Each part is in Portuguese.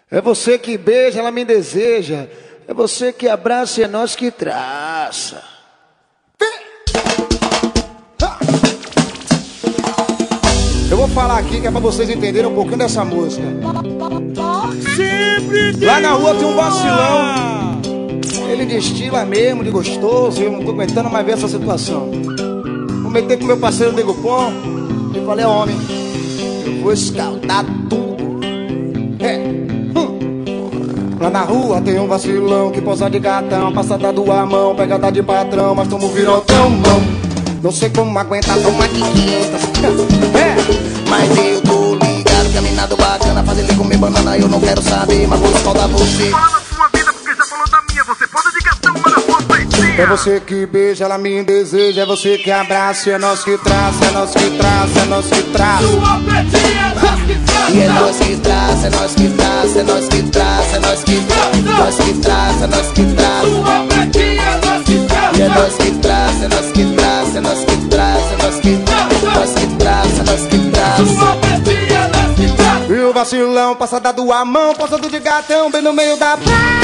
É você que beija, ela me deseja. É você que abraça, é nós que traça. Eu vou falar aqui que é pra vocês entenderem um pouquinho dessa música. Lá na rua tem um vacilão. Ele destila mesmo, de gostoso. Eu não tô aguentando mais ver essa situação. Comentei com meu parceiro Nego Pom e falei, homem, eu vou escaldar tudo. Lá na rua tem um vacilão que posa de gatão, passada do mão, pegada de patrão, mas tomo virotão, mão. Não sei como aguentar tomar de 500. Mas eu tô ligado que a mina do bacana faz ele comer banana, eu não quero saber, mas vou escaldar você. Fala da sua vida porque já falou da minha, você pode de gatão, mas na sua peitinha. É você que beija, ela me deseja, é você que abraça, é nós que traça, é nós que traça, é nós que traça. Sua pretinha, nós que traça. E é nós que traça, é nós que traça, é nós que traça, é nós que traça, nós que traça, é nós que traça. Sua pretinha, nós que traça. E é nós que traça, é nós que traça, é nós que traça, é nós que traça, nós que traça, nós que traça. Sua pretinha, nós que traça. E o vacilão, passada do mão, passando de gatão, bem no meio da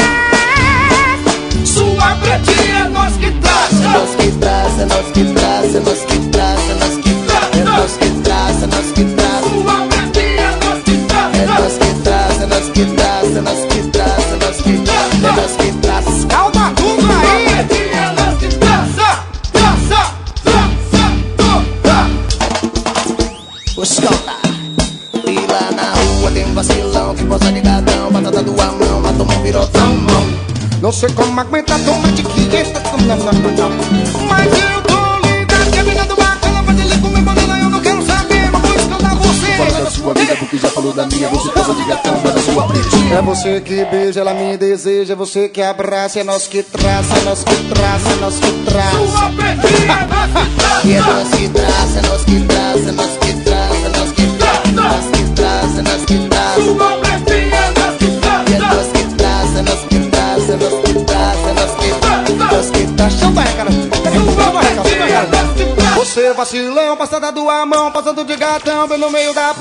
Sua pretinha, nós que traça. Nós que traça, nós que traça, nós que traça, nós que traça, nós que traça, nós que traça. Sua pretinha, nós que traça. É nós que traça, nós que traça, nós que traça, nós que traça, é nós que traça. Calma tudo Sua aí! pretinha, nós que traça. Traça, traça, traça. Vou escaldar. E lá na rua tem um vacilão que posa de gatão, batata do mão, mas toma um virotão, mão. Não sei como aguentar tomar de 500. Mas eu tô ligado que a mina do bacana faz ele comer banana, eu não quero saber, mas vou escaldar você. Fala da sua vida porque já falou da minha, você posa de gatão, mas na sua pretinha. É você que beija, ela me deseja, é você que abraça, é nós que traça, é nós que traça, é nós que traça. Sua pretinha, nós que traça. E é nós que traça, é nós que traça, é nós que traça, é nós que traça, nós que traça, é nós que traça. Sua pretinha, nós que E é traça. nós que traça, é nós que traça, é nós que traça, é nós que traça, nós que traça. Chama aí, cara. Sua pretinha, nós que traça. Você vacilão, passada do mão, passando de gatão, bem no meio da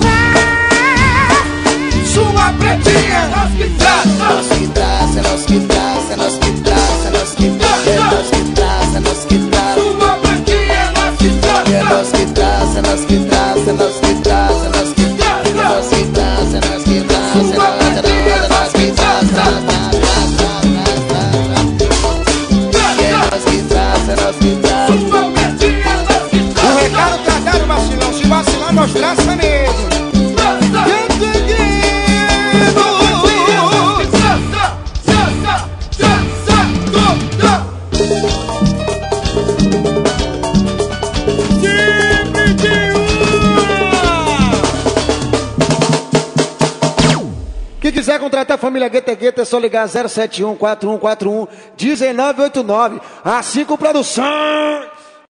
Sua pretinha, nós que traça. Nós que traça, é nós que traça, é nós que traça, é nós que traça, é nós que traça, é nós que traça. Sua pretinha, nós que E é traça. nós que traça, é nós que traça, é nós que traça, é nós que traça, é nós que traça, é nós que traça, é nós que traça, é nós que traça. E é nós que traça, é nós que traça. Sua pretinha, nós que O traça. recado tá dado, vacilão. Se vacilar, nós traça mesmo. Quem quiser contratar a família Guetta Guetta é só ligar 071 4141 1989. A 5 Produções.